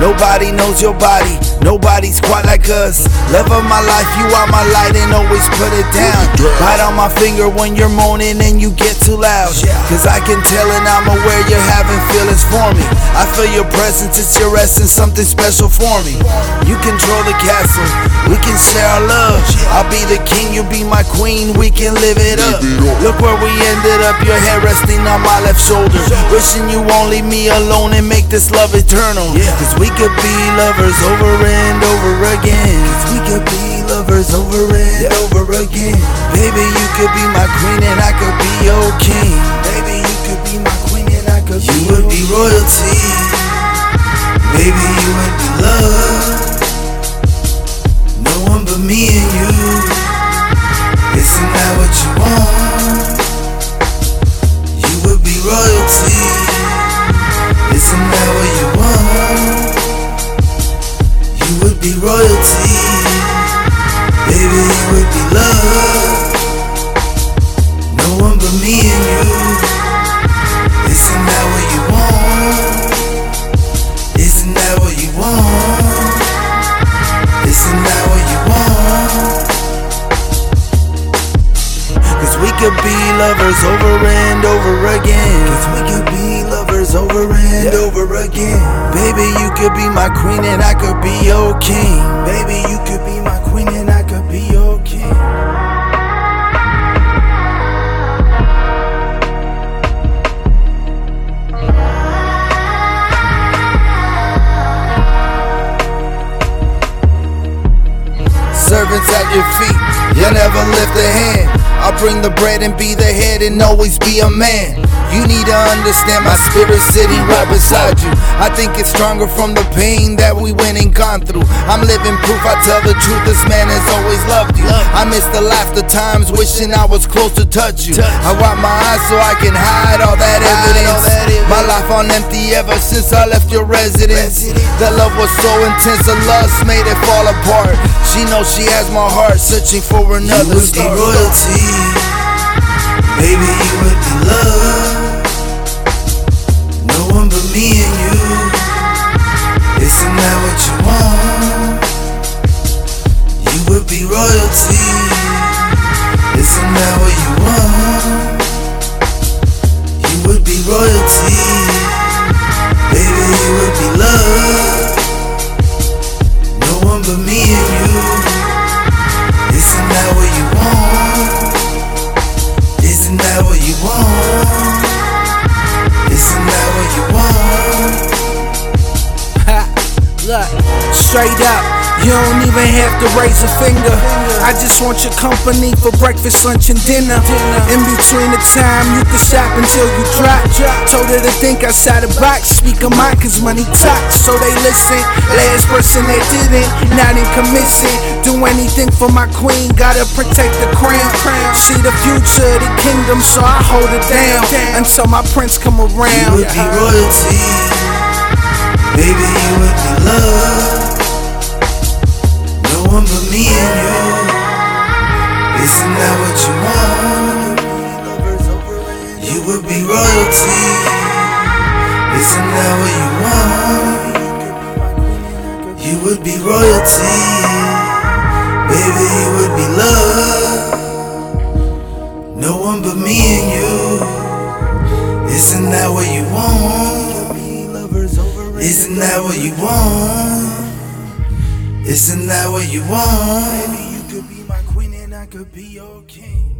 Nobody knows your body, nobody's quite like us. Love of my life, you are my light and always put it down. Bite on my finger when you're moaning and you get too loud. Cause I can tell and I'm aware you're having feelings for me. I feel your presence, it's your essence, something special for me. You control the castle, we can share our love. I'll be the king, you be my queen, we can live it up. Look where we ended up, your head resting on my left shoulder. Wishing you won't leave me alone and make this love eternal. Cause we could be lovers over and over again. Cause we could be lovers over and over again. Baby, you could be my queen and I could be your king. Baby, you could be my queen and I could be your king. You would be royalty. Baby, you would be love. No one but me and you. Isn't that what you want? You would be royalty. Isn't that what you want? You would be royalty. Baby, you would be love. No one but me and you. Isn't that what you want? Isn't that what you want? Isn't that what you want? Cause we could be lovers over and over again. Cause we could be lovers over and over again. Baby, you could be my queen and I could be your king. Baby, you could be my queen and I could be your king. Servants at your feet, you never lift a hand. I'll bring the bread and be the head and always be a man. You need to understand my spirit sitting right beside you. I think it's stronger from the pain that we went and gone through. I'm living proof, I tell the truth, this man has always loved you. I miss the laughter times, wishing I was close to touch you. I wipe my eyes so I can hide all that evidence. My life on empty ever since I left your residence. That love was so intense, the lust made it fall apart. She knows she has my heart, searching for another star. You would be royalty. Baby, you would be love. No one but me and you. Isn't that what you want? You would be royalty. Isn't that what you want? You would be royalty. Baby, you would be love. No one but me and you. Isn't that what you want? Isn't that what you want? Isn't that what you want? Look, straight up, you don't even have to raise a finger. I just want your company for breakfast, lunch, and dinner. In between the time, you can stop until you drop. Told her to think outside the box, speak her mind, cause money talks. So they listen, last person that didn't, not in commission. Do anything for my queen, gotta protect the crown. She the future of the kingdom, so I hold it down until my prince come around. You would be royalty. Baby, you would be love. No one but me and you. Isn't that what you want? You would be royalty. Isn't that what you want? You would be royalty. Baby, you would be love. No one but me and you. Isn't that what you want? Isn't that what you want? Isn't that what you want? Baby, you could be my queen and I could be your king.